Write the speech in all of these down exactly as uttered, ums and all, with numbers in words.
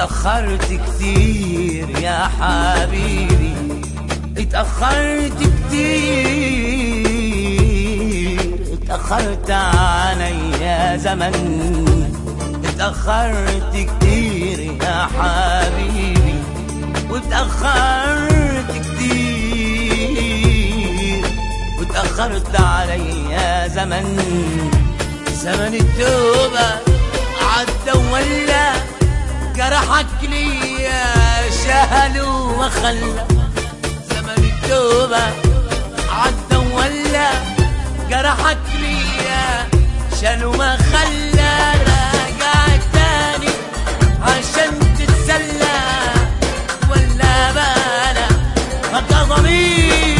اتأخرت كتير يا حبيبي، اتأخرت كتير، اتأخرت عليا زمن، اتأخرت كتير يا حبيبي، واتأخرت كتير، واتأخرت عليا زمن. زمن التوبة عدى ولا جرحك ليا شهل وخلى. زمن التوبة عدى ولا جرحك ليا شهل وخلى. راجع تاني عشان تتسلى ولا بقى بقى ضمير؟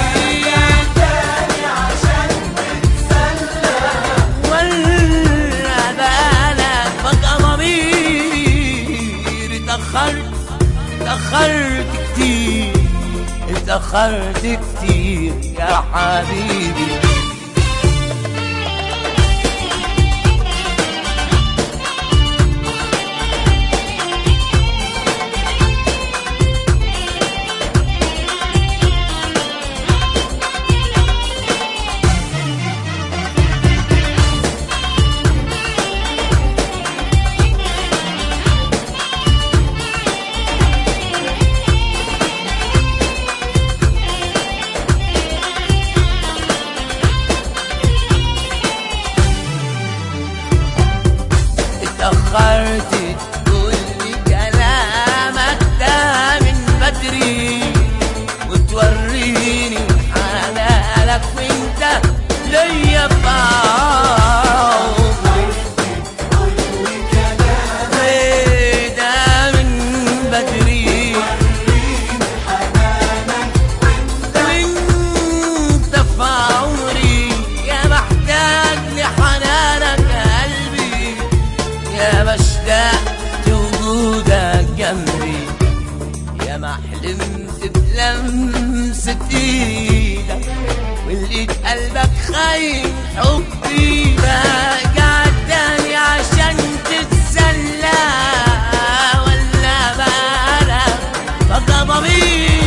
اتأخرت كتير، اتأخرت كتير يا حبيبي. اتأخرت تقولي كلامك ده من بدري، وتوريني حلالك وانت ليا بعمري. تقولي كلامك ده من بدري، وريني حنانك وانت في عمري. يا محتاج لحنانك قلبي، يا بشتاق وجودك جنبي، يا ما حلمت بلمسة ايدك ولقيت قلبك خاين حبي. راجع تاني عشان تتسلى ولا بقالك بقى ضمير؟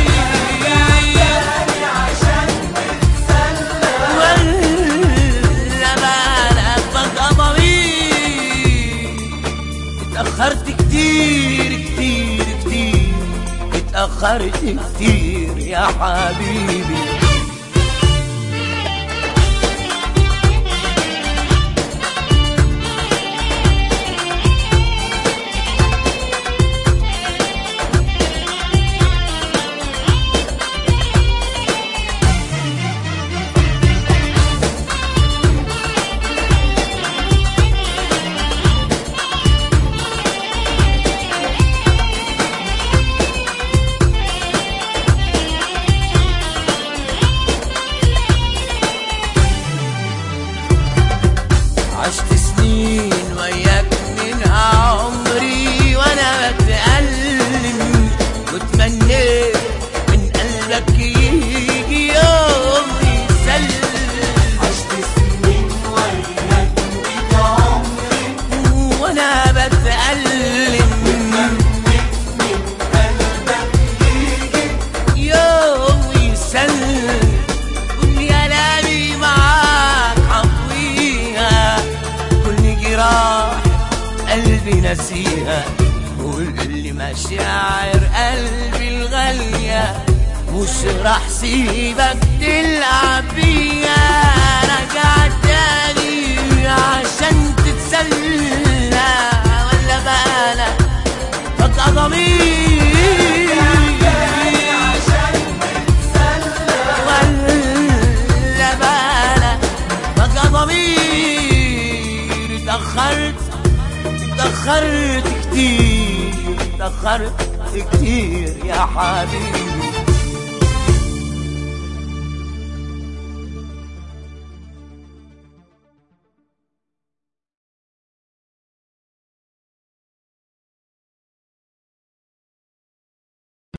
اتأخرت كتير كتير كتير، اتأخرت كتير يا حبيبي. عشت سنين وياك من عمري وانا بتألم، وتمنيت من قلبك يجي يوم يسلم. عشت سنين وياك من عمري وانا بتألم، وتمنيت من قلبك يجي يوم يسلم. كل يا لالي معاك قلبي نسيها، كل مشاعر قلبي الغالية مش راح سيبك تلعب بيها. رجع تاني عشان تتسلى ولا بقالك بقى ضمير؟ ولا بقالك بقى ضمير؟ اتأخرت اتأخرت كتير، اتأخرت كتير يا حبيبي.